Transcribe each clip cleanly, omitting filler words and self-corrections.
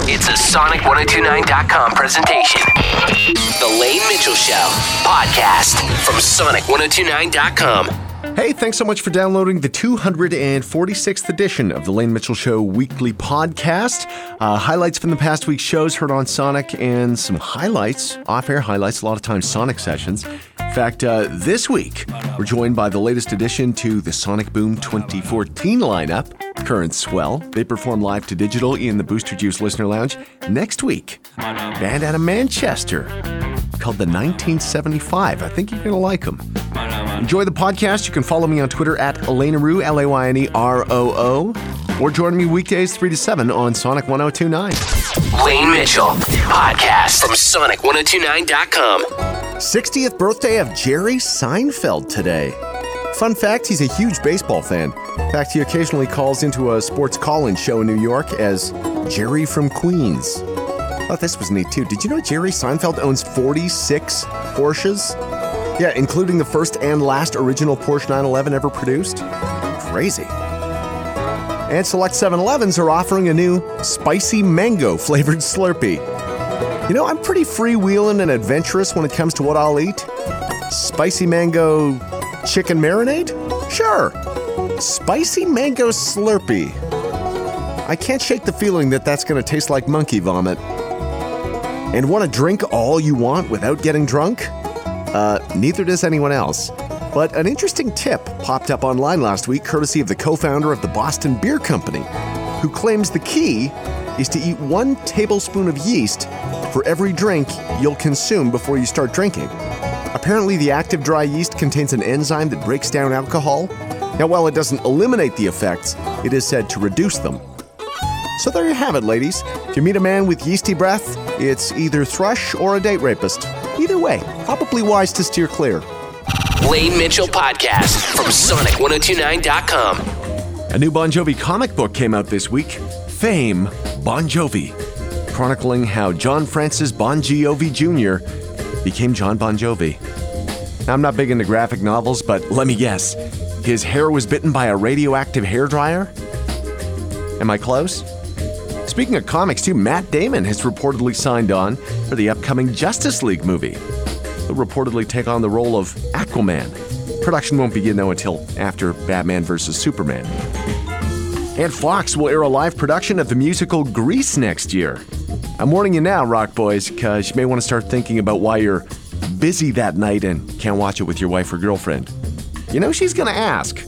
It's a Sonic1029.com presentation. The Lane Mitchell Show podcast from Sonic1029.com. Hey, thanks so much for downloading the 246th edition of the Lane Mitchell Show weekly podcast. Highlights from the past week's shows heard on Sonic and some highlights, off-air highlights, a lot of times Sonic sessions. In fact, this week, we're joined by the latest addition to the Sonic Boom 2014 lineup, Current Swell. They perform live to digital in the Booster Juice Listener Lounge. Next week, band out of Manchester called the 1975. I think you're going to like them. Enjoy the podcast. You can follow me on Twitter at Laneroo, Layneroo, or join me weekdays 3 to 7 on Sonic 1029. Lane Mitchell podcast from Sonic1029.com. 60th birthday of Jerry Seinfeld today. Fun fact, he's a huge baseball fan. In fact, he occasionally calls into a sports call-in show in New York as Jerry from Queens. I thought this was neat too. Did you know Jerry Seinfeld owns 46 Porsches? Yeah, including the first and last original Porsche 911 ever produced. Crazy. And select 7-Elevens are offering a new spicy mango flavored Slurpee. You know, I'm pretty freewheeling and adventurous when it comes to what I'll eat. Spicy mango chicken marinade? Sure. Spicy mango Slurpee. I can't shake the feeling that that's going to taste like monkey vomit. And want to drink all you want without getting drunk? Neither does anyone else. But an interesting tip popped up online last week, courtesy of the co-founder of the Boston Beer Company, who claims the key is to eat 1 tablespoon of yeast for every drink you'll consume before you start drinking. Apparently, the active dry yeast contains an enzyme that breaks down alcohol. Now, while it doesn't eliminate the effects, it is said to reduce them. So there you have it, ladies. If you meet a man with yeasty breath, it's either thrush or a date rapist. Either way, probably wise to steer clear. Lane Mitchell podcast from Sonic1029.com. A new Bon Jovi comic book came out this week, Fame Bon Jovi, chronicling how John Francis Bon Jovi Jr. became John Bon Jovi. Now, I'm not big into graphic novels, but let me guess, his hair was bitten by a radioactive hairdryer? Am I close? Speaking of comics, too, Matt Damon has reportedly signed on for the upcoming Justice League movie. He'll reportedly take on the role of Aquaman. Production won't begin, though, until after Batman vs. Superman. And Fox will air a live production of the musical Grease next year. I'm warning you now, Rock Boys, because you may want to start thinking about why you're busy that night and can't watch it with your wife or girlfriend. You know she's going to ask.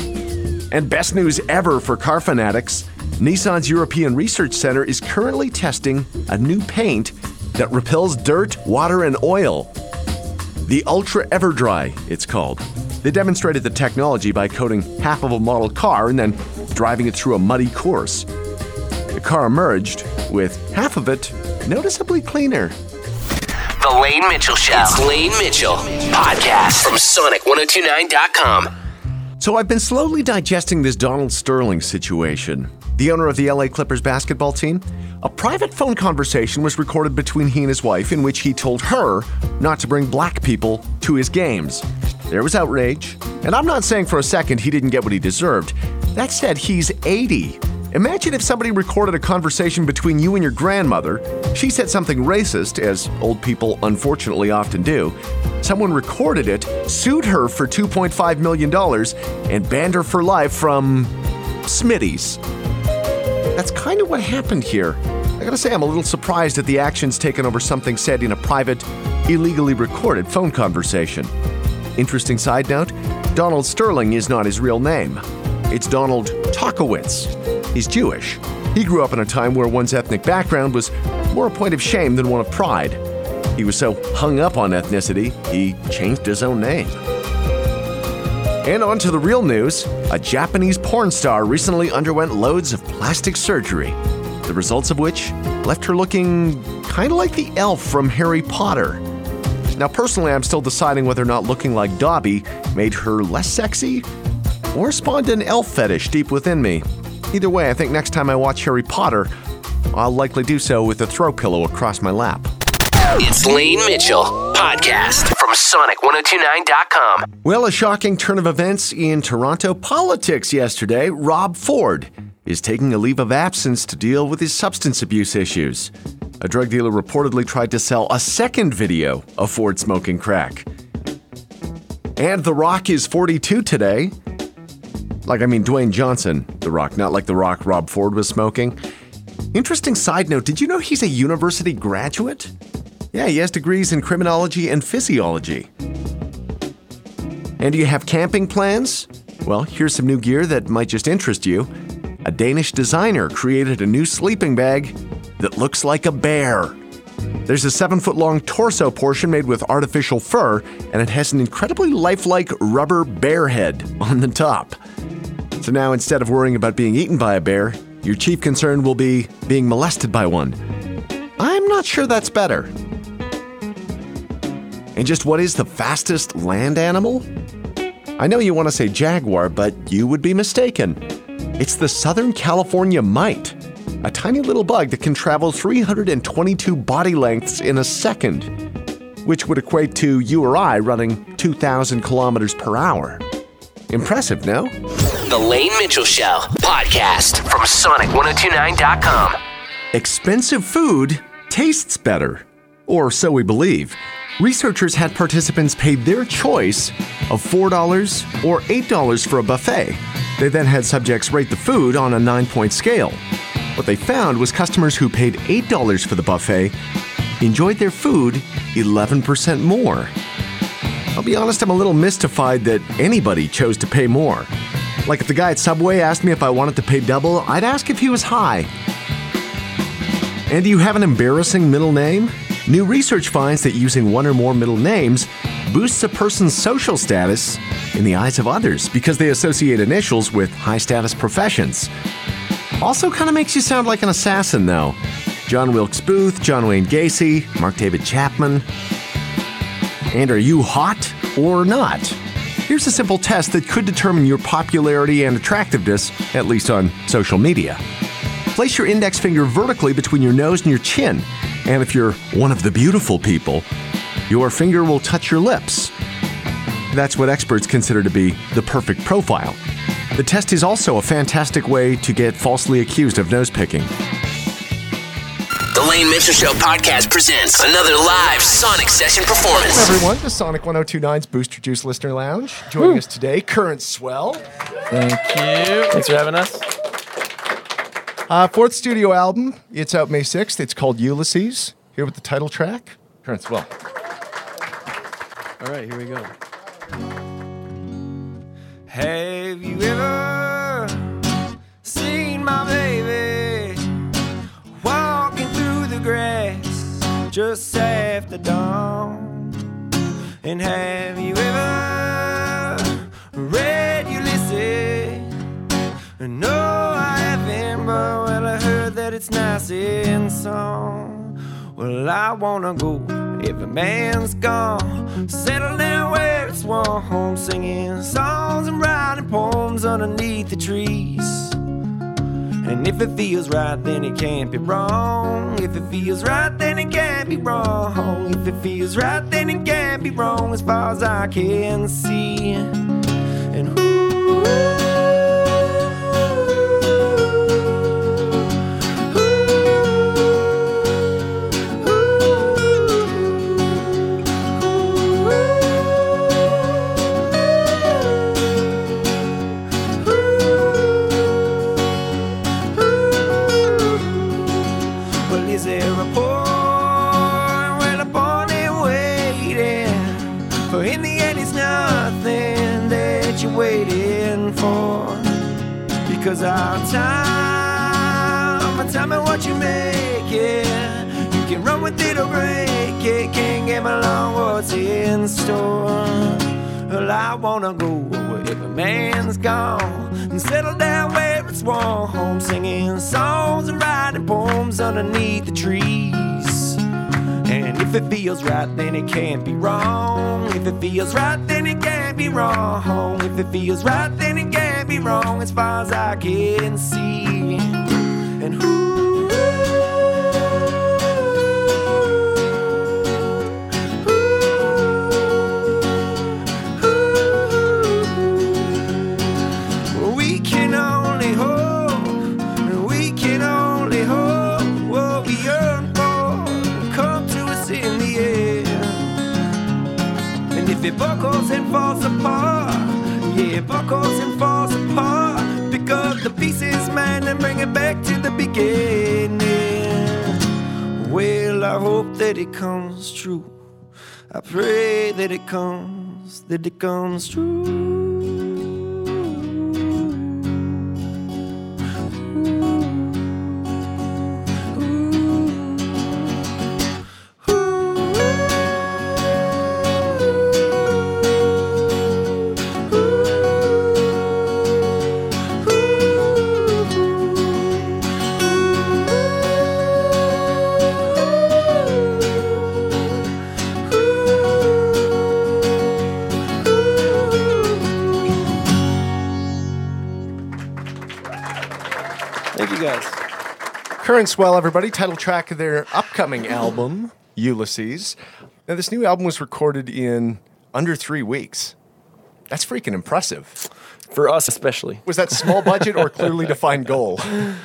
And best news ever for car fanatics, Nissan's European Research Center is currently testing a new paint that repels dirt, water, and oil. The Ultra Everdry, it's called. They demonstrated the technology by coating half of a model car and then driving it through a muddy course. The car emerged with half of it noticeably cleaner. The Lane Mitchell Show. It's Lane Mitchell podcast from Sonic1029.com. So I've been slowly digesting this Donald Sterling situation. The owner of the LA Clippers basketball team, a private phone conversation was recorded between he and his wife in which he told her not to bring black people to his games. There was outrage, and I'm not saying for a second he didn't get what he deserved. That said, he's 80. Imagine if somebody recorded a conversation between you and your grandmother. She said something racist, as old people unfortunately often do. Someone recorded it, sued her for $2.5 million, and banned her for life from Smitty's. That's kind of what happened here. I gotta say, I'm a little surprised at the actions taken over something said in a private, illegally recorded phone conversation. Interesting side note, Donald Sterling is not his real name. It's Donald Tokowitz. He's Jewish. He grew up in a time where one's ethnic background was more a point of shame than one of pride. He was so hung up on ethnicity, he changed his own name. And on to the real news. A Japanese porn star recently underwent loads of plastic surgery, the results of which left her looking kind of like the elf from Harry Potter. Now, personally, I'm still deciding whether or not looking like Dobby made her less sexy or spawned an elf fetish deep within me. Either way, I think next time I watch Harry Potter, I'll likely do so with a throw pillow across my lap. It's Lane Mitchell podcast from Sonic1029.com. Well, a shocking turn of events in Toronto politics yesterday. Rob Ford is taking a leave of absence to deal with his substance abuse issues. A drug dealer reportedly tried to sell a second video of Ford smoking crack. And The Rock is 42 today. Dwayne Johnson, The Rock, not like The Rock Rob Ford was smoking. Interesting side note, did you know he's a university graduate? Yeah, he has degrees in criminology and physiology. And do you have camping plans? Well, here's some new gear that might just interest you. A Danish designer created a new sleeping bag that looks like a bear. There's a 7-foot-long torso portion made with artificial fur, and it has an incredibly lifelike rubber bear head on the top. So now, instead of worrying about being eaten by a bear, your chief concern will be being molested by one. I'm not sure that's better. And just what is the fastest land animal? I know you want to say jaguar, but you would be mistaken. It's the Southern California mite, a tiny little bug that can travel 322 body lengths in a second, which would equate to you or I running 2,000 kilometers per hour. Impressive, no? The Lane Mitchell Show, podcast from Sonic1029.com. Expensive food tastes better, or so we believe. Researchers had participants pay their choice of $4 or $8 for a buffet. They then had subjects rate the food on a 9-point scale. What they found was customers who paid $8 for the buffet enjoyed their food 11% more. I'll be honest, I'm a little mystified that anybody chose to pay more. Like if the guy at Subway asked me if I wanted to pay double, I'd ask if he was high. And do you have an embarrassing middle name? New research finds that using one or more middle names boosts a person's social status in the eyes of others because they associate initials with high-status professions. Also kind of makes you sound like an assassin, though. John Wilkes Booth, John Wayne Gacy, Mark David Chapman. And are you hot or not? Here's a simple test that could determine your popularity and attractiveness, at least on social media. Place your index finger vertically between your nose and your chin. And if you're one of the beautiful people, your finger will touch your lips. That's what experts consider to be the perfect profile. The test is also a fantastic way to get falsely accused of nose-picking. The Lane Mitchell Show podcast presents another live Sonic session performance. Hello, everyone, to Sonic 102.9's Booster Juice Listener Lounge. Joining us today, Current Swell. Thank you. Thanks for having us. Fourth studio album. It's out May 6th. It's called Ulysses. Here with the title track, Current Swell. All right, here we go. Have you ever seen my baby walking through the grass just after dawn? And have you ever read Ulysses? No, I haven't, but well, I heard that it's nice in song. Well, I wanna go if a man's gone, settle down where it's warm, singing songs and writing poems underneath the trees. And if it feels right, then it can't be wrong. If it feels right, then it can't be wrong. If it feels right, then it can't be wrong, as far as I can see. And because our time and what you make it. You can run with it or break it. Can't get along what's in store. Well, I wanna go if a man's gone and settle down where it's warm, singing songs and writing poems underneath the trees. And if it feels right, then it can't be wrong. If it feels right, then it can't be wrong. If it feels right, then it can't be wrong, as far as I can see. And we can only hope it buckles and falls apart. Yeah, it buckles and falls apart. Pick up the pieces, man, and bring it back to the beginning. Well, I hope that it comes true. I pray that it comes true. Thank you guys. Current Swell, everybody, title track of their upcoming album, Ulysses. Now, this new album was recorded in under 3 weeks. That's freaking impressive. For us especially. Was that small budget or clearly defined goal?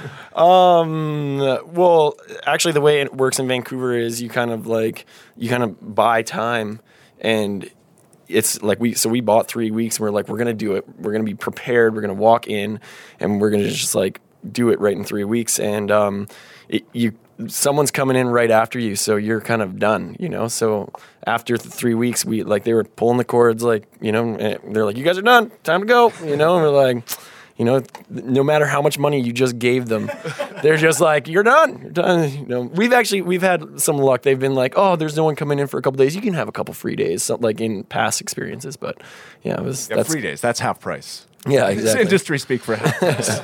Well, actually the way it works in Vancouver is you kind of buy time, and it's like we bought 3 weeks and we're like, we're going to do it. We're going to be prepared. We're going to walk in and we're going to just like do it right in 3 weeks. And someone's coming in right after you, so you're kind of done, you know? So after 3 weeks, they were pulling the cords, like, you know, and they're like, you guys are done, time to go, you know? And we're like, you know, no matter how much money you just gave them, they're just like, you're done. You know, we've had some luck. They've been like, oh, there's no one coming in for a couple days. You can have a couple free days, something like in past experiences. But yeah, that's 3 days. That's half price. Yeah, exactly. It's industry speak for half price.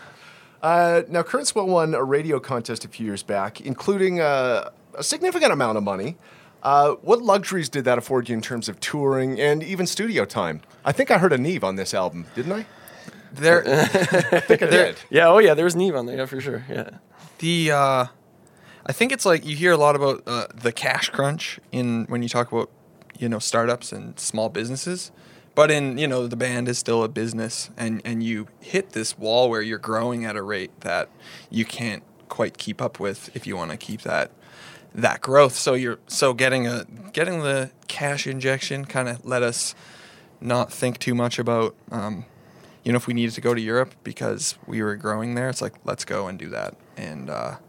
Now, Current Swell won a radio contest a few years back, including a significant amount of money. What luxuries did that afford you in terms of touring and even studio time? I think I heard a Neve on this album, didn't I? I think I did. Yeah, oh yeah, there was Neve on there, yeah, for sure. Yeah. I think it's like you hear a lot about the cash crunch when you talk about, you know, startups and small businesses. But the band is still a business, and you hit this wall where you're growing at a rate that you can't quite keep up with if you want to keep that growth. So getting the cash injection kind of let us not think too much about if we needed to go to Europe because we were growing there. It's like, let's go and do that. And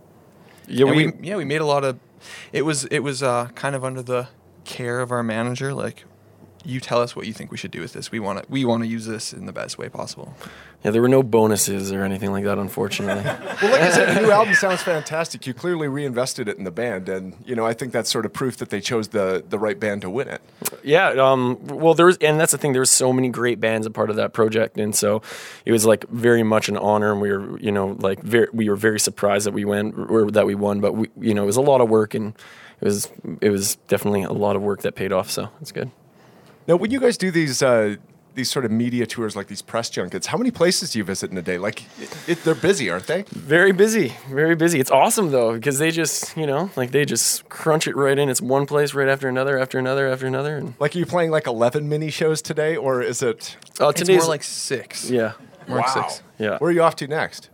we made a lot of. It was kind of under the care of our manager, like, you tell us what you think we should do with this. We want to use this in the best way possible. Yeah, there were no bonuses or anything like that, unfortunately. Well, like I said, the new album sounds fantastic. You clearly reinvested it in the band, and I think that's sort of proof that they chose the right band to win it. Yeah, well, and that's the thing. There was so many great bands a part of that project, and so it was like very much an honor. And we were, we were very surprised that we won, but it was a lot of work, and it was definitely a lot of work that paid off. So it's good. Now, when you guys do these sort of media tours, like these press junkets, how many places do you visit in a day? Like, they're busy, aren't they? Very busy, very busy. It's awesome, though, because they just, they just crunch it right in. It's one place right after another, after another, after another. And like, are you playing like 11 mini shows today, or is it? It's more like 6. Yeah. More like 6. Yeah. Where are you off to next?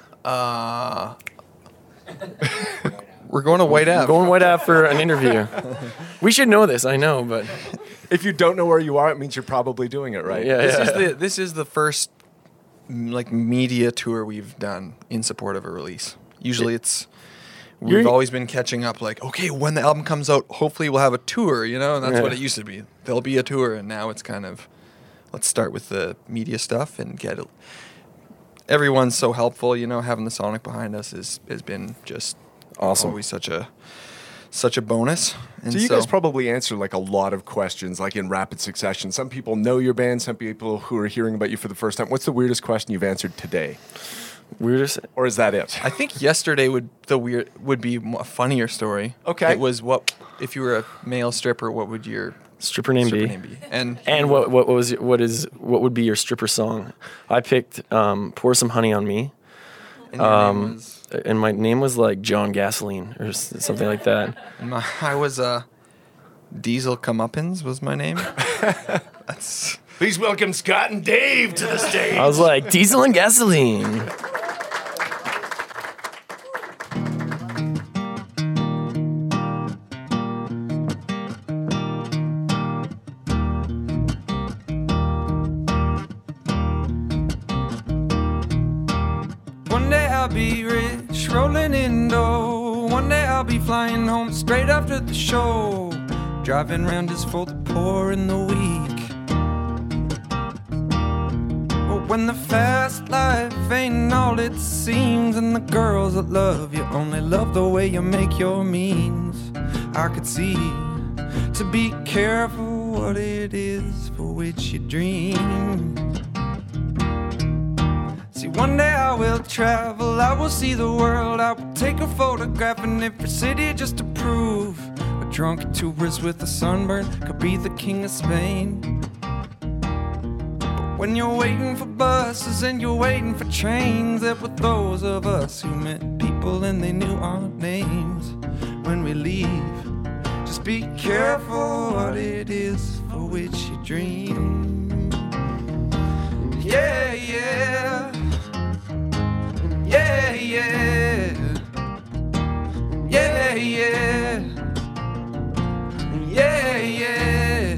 We're going to White Ave. Going White Ave for an interview. We should know this, I know, but if you don't know where you are, it means you're probably doing it right. Yeah. This is the first like media tour we've done in support of a release. Usually we've always been catching up, like, okay, when the album comes out, hopefully we'll have a tour, and that's what it used to be. There'll be a tour, and now it's kind of, let's start with the media stuff and get it. Everyone's so helpful, having the Sonic behind us has been just awesome. Always such a bonus. And so you guys probably answer like a lot of questions, like in rapid succession. Some people know your band, some people who are hearing about you for the first time. What's the weirdest question you've answered today? Weirdest? Or is that it? I think yesterday would be a funnier story. Okay. It was, what if you were a male stripper, what would your stripper name be? And what would be your stripper song? I picked Pour Some Honey on Me. And your name was? And my name was like John Gasoline or something like that. I was Diesel Comeuppance was my name. Please welcome Scott and Dave to the stage. I was like, Diesel and Gasoline. I'll be rich, rolling in dough. One day I'll be flying home straight after the show. Driving round just for the poor and the weak. But when the fast life ain't all it seems, and the girls that love you only love the way you make your means, I could see to be careful what it is for which you dream. See, one day I will travel, I will see the world, I will take a photograph in every city just to prove a drunk tourist with a sunburn could be the king of Spain. But when you're waiting for buses and you're waiting for trains, there were those of us who met people and they knew our names. When we leave, just be careful what it is for which you dream. Yeah, yeah. Yeah, yeah. Yeah, yeah. Yeah, yeah.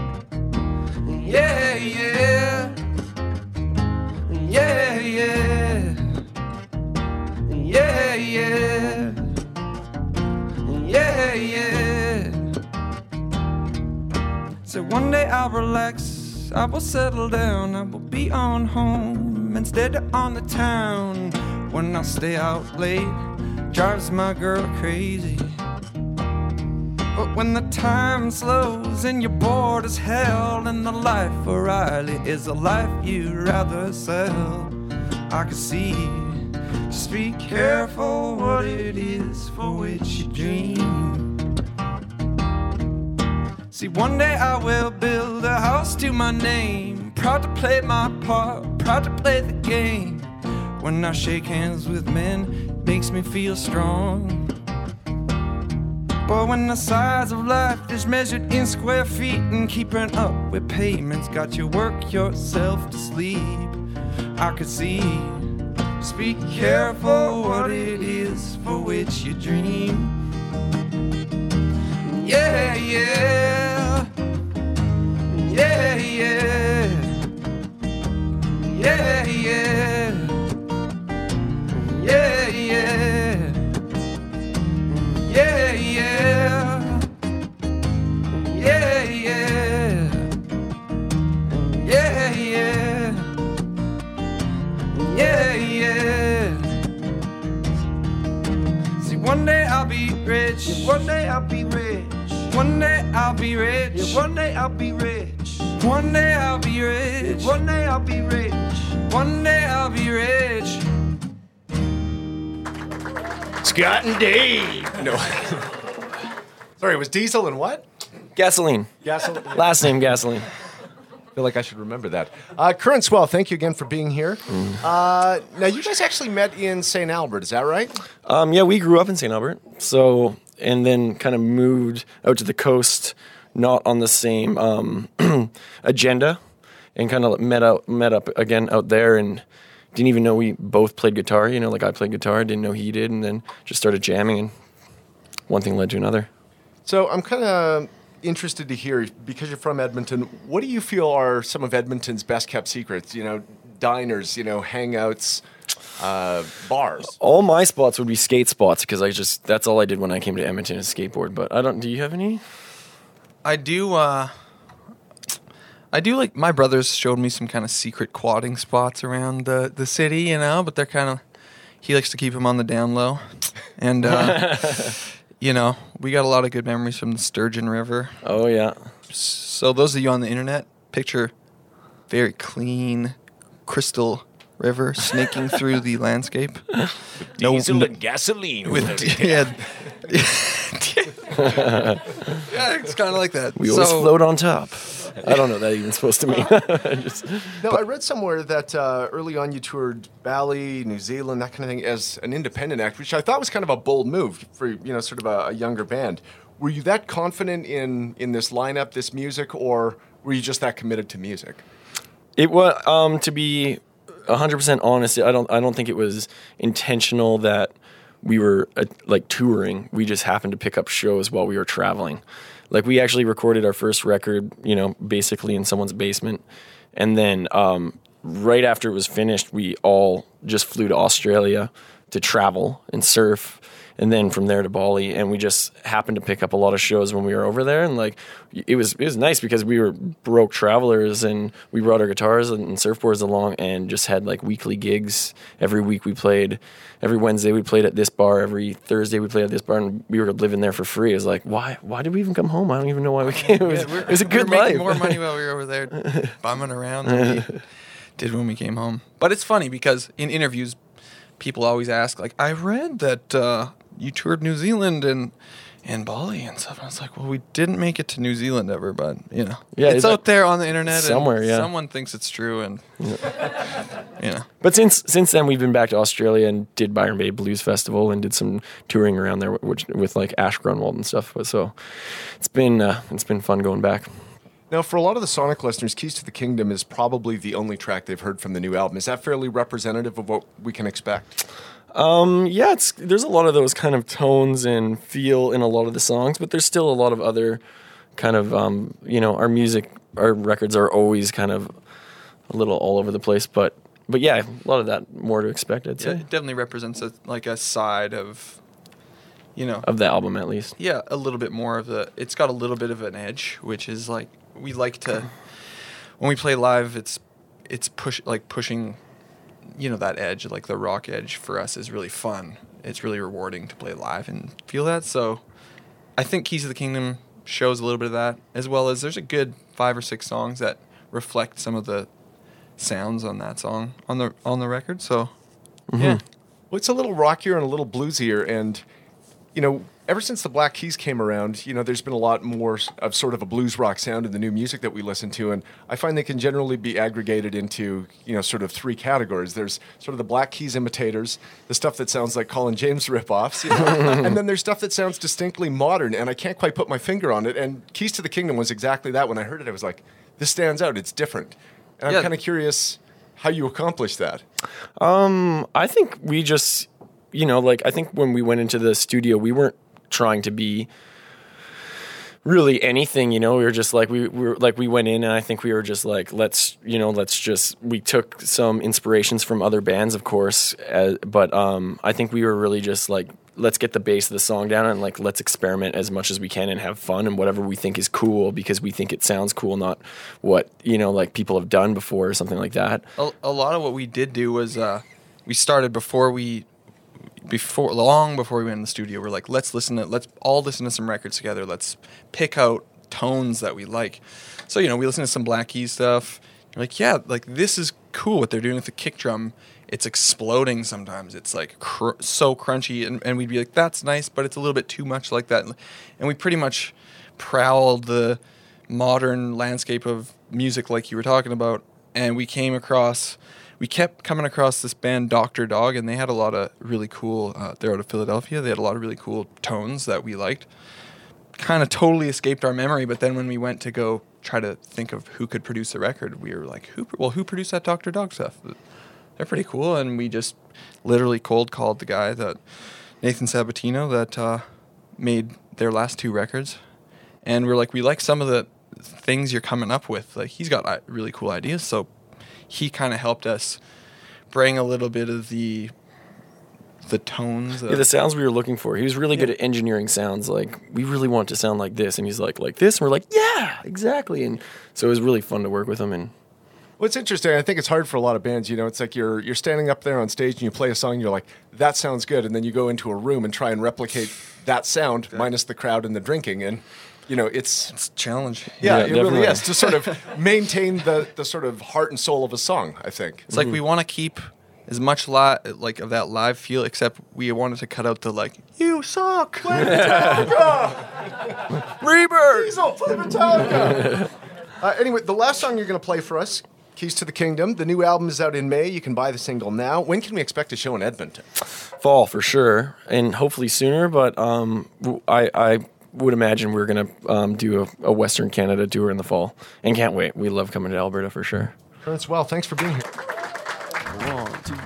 Yeah, yeah. Yeah, yeah. Yeah, yeah. Yeah, yeah. So one day I'll relax, I will settle down, I will be on home instead of on the town. When I stay out late, drives my girl crazy. But when the time slows and you're bored as hell, and the life for Riley is a life you'd rather sell, I can see. Just be careful what it is for which you dream. See, one day I will build a house to my name, proud to play my part, proud to play the game. When I shake hands with men, it makes me feel strong. But when the size of life is measured in square feet, and keeping up with payments got you work yourself to sleep, I could see. Just be careful what it is for which you dream. Yeah, yeah. Yeah, yeah. Yeah, yeah. Yeah, yeah. Yeah, yeah. Yeah, yeah. Yeah, yeah. Yeah, yeah. See, one day I'll be rich. Yeah, one day I'll be rich. One day I'll be rich. Yeah, one day I'll be rich. One day I'll be rich. Yeah, one day I'll be rich. One day I'll be rich. Scott and Dave. No. Sorry, it was Diesel and what? Gasoline. Gasoline. Last name Gasoline. I feel like I should remember that. Current Swell, thank you again for being here. Now, you guys actually met in St. Albert, is that right? Yeah, we grew up in St. Albert. So, and then kind of moved out to the coast, not on the same agenda, and kind of met up again out there, and didn't even know we both played guitar. You know, like I played guitar, didn't know he did, and then just started jamming, and one thing led to another. So I'm kind of interested to hear, because you're from Edmonton, what do you feel are some of Edmonton's best kept secrets? You know, diners, you know, hangouts, bars. All my spots would be skate spots, because that's all I did when I came to Edmonton is skateboard. But do you have any? I do like, my brothers showed me some kind of secret quadding spots around the city, you know, but they're kind of, he likes to keep them on the down low. And, you know, we got a lot of good memories from the Sturgeon River. Oh, yeah. So those of you on the internet, picture very clean, crystal river snaking through the landscape. Diesel and gasoline. Yeah. Yeah, it's kind of like that. We always float on top. I don't know what that even supposed to mean. No, I read somewhere that early on you toured Bali, New Zealand, that kind of thing, as an independent act, which I thought was kind of a bold move for, you know, sort of a younger band. Were you that confident in this lineup, this music, or were you just that committed to music? It was, to be 100% honest, I don't think it was intentional that we were like touring. We just happened to pick up shows while we were traveling. Like, we actually recorded our first record, you know, basically in someone's basement, and then right after it was finished, we all just flew to Australia to travel and surf, and then from there to Bali. And we just happened to pick up a lot of shows when we were over there. And like, it was nice because we were broke travelers, and we brought our guitars and surfboards along, and just had like weekly gigs. Every week we played. Every Wednesday we played at this bar. Every Thursday we played at this bar, and we were living there for free. It was like, why did we even come home? I don't even know why we came. It was a good life. Making more money while we were over there bumming around than we did when we came home. But it's funny because in interviews, people always ask, like, I read that you toured New Zealand and Bali and stuff. I was like, well, we didn't make it to New Zealand ever, but, you know. Yeah, it's out there on the internet. Somewhere, and yeah. Someone thinks it's true, and, you know. But since then, we've been back to Australia and did Byron Bay Blues Festival and did some touring around there with like Ash Grunwald and stuff. So it's been fun going back. Now, for a lot of the Sonic listeners, Keys to the Kingdom is probably the only track they've heard from the new album. Is that fairly representative of what we can expect? Yeah, there's a lot of those kind of tones and feel in a lot of the songs, but there's still a lot of other kind of, our records are always kind of a little all over the place, but yeah, a lot of that more to expect, I'd say. It definitely represents a side of, you know. Of the album, at least. Yeah, a little bit more of it's got a little bit of an edge, which is like, we like to, when we play live, it's pushing, you know, that edge, like the rock edge for us is really fun. It's really rewarding to play live and feel that. So I think Keys to the Kingdom shows a little bit of that, as well as there's a good 5 or 6 songs that reflect some of the sounds on that song on the record. So yeah. Well, it's a little rockier and a little bluesier, and, you know, ever since the Black Keys came around, you know, there's been a lot more of sort of a blues rock sound in the new music that we listen to, and I find they can generally be aggregated into, you know, sort of 3 categories. There's sort of the Black Keys imitators, the stuff that sounds like Colin James ripoffs, you know? And then there's stuff that sounds distinctly modern, and I can't quite put my finger on it, and Keys to the Kingdom was exactly that. When I heard it, I was like, this stands out, it's different. And I'm kind of curious how you accomplished that. I think we just, you know, like, I think when we went into the studio, we weren't trying to be really anything, you know. We were just like, we went in, and I think we were just like, we took some inspirations from other bands, of course, but I think we were really just like, let's get the bass of the song down, and like, let's experiment as much as we can and have fun and whatever we think is cool, because we think it sounds cool, not what, you know, like people have done before or something like that. A lot of what we did do was we started long before we went in the studio. We're like, let's all listen to some records together. Let's pick out tones that we like. So, you know, we listen to some Black Keys stuff. You're like, yeah, like, this is cool what they're doing with the kick drum. It's exploding sometimes. It's like so crunchy, and we'd be like, that's nice, but it's a little bit too much like that. And we pretty much prowled the modern landscape of music like you were talking about, and we kept coming across this band Dr. Dog, and they had a lot of really cool, they're out of Philadelphia, they had a lot of really cool tones that we liked. Kind of totally escaped our memory, but then when we went to go try to think of who could produce the record, we were like, who produced that Dr. Dog stuff? They're pretty cool, and we just literally cold called the guy, that Nathan Sabatino, that made their last 2 records, and we're like, we like some of the things you're coming up with. Like, he's got really cool ideas, so he kind of helped us bring a little bit of the tones. The sounds we were looking for. He was really good at engineering sounds. Like, we really want it to sound like this, and he's like this, and we're like, yeah, exactly. And so it was really fun to work with him. And well, it's interesting. I think it's hard for a lot of bands. You know, it's like you're standing up there on stage and you play a song, and you're like, that sounds good, and then you go into a room and try and replicate that sound minus the crowd and the drinking, and you know, it's a challenge. Yeah, it really is, to sort of maintain the sort of heart and soul of a song, I think. It's like we want to keep as much like of that live feel, except we wanted to cut out the like, you suck, play Metallica, Rebirth, Diesel, play Metallica. Anyway, the last song you're going to play for us, Keys to the Kingdom. The new album is out in May. You can buy the single now. When can we expect a show in Edmonton? Fall, for sure, and hopefully sooner, but I would imagine we're going to do a Western Canada tour in the fall, and can't wait. We love coming to Alberta for sure. Currents, well, thanks for being here. 1, 2.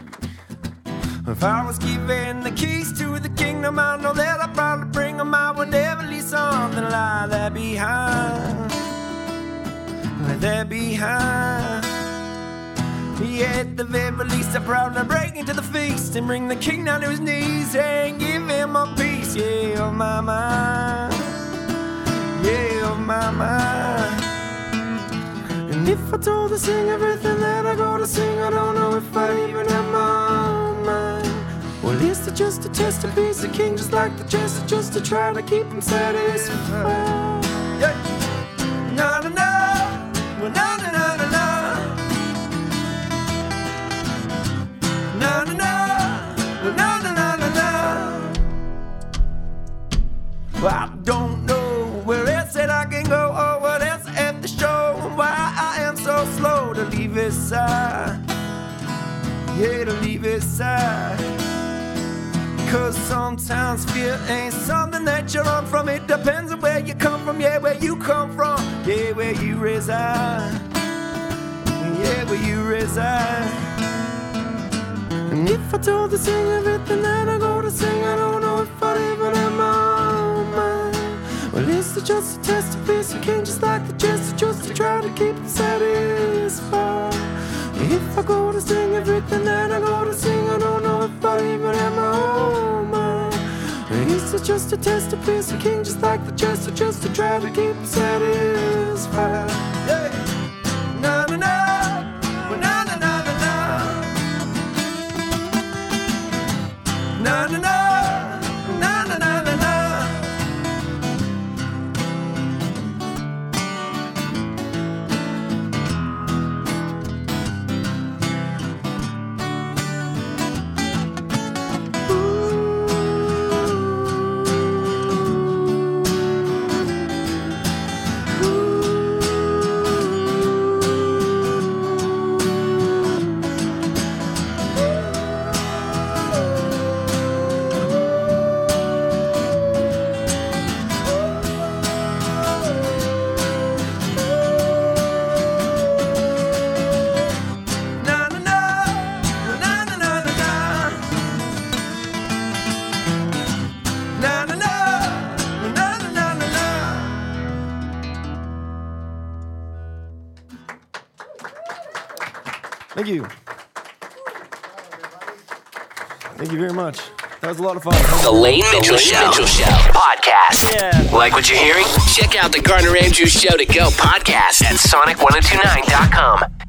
If I was given the keys to the kingdom, I know that I'd probably bring them. I would never leave something like that behind. That behind. Yeah, at the very least, I'm proud to break into the feast and bring the king down to his knees and give him a piece, yeah, of my mind. Yeah, of my mind. And if I told to sing everything that I go to sing, I don't know if I even have my own mind. Well, is it just a test of piece of king, just like the jester, just to try to keep him satisfied? Yeah. Na na na, well, na na na na na, na na na, well, na na na na na. Well, I don't know where else that I can go or what else I have to show, and why I am so slow to leave his side. Yeah, to leave his side. Cause sometimes fear ain't something that you run from. It depends on where you come from, yeah, where you come from, yeah, where you reside, yeah, where you reside. And if I told to sing everything that I go to sing, I don't know if I'd even have my own mind. Well, is it just a test of piece of king, just like the jester, just to try to keep it satisfied? If I go to sing everything that I go to sing, I don't know if I even have my own mind. Is it just a test of piece of king, just like the jester, just to try to keep it satisfied? Yeah. Na na na, well, na na na na na, na na na, na na na na na. Thank you. Thank you very much. That was a lot of fun. The Lane Mitchell Show podcast. Yeah. Like what you're hearing? Check out the Gardner Andrews Show to Go podcast at sonic1029.com.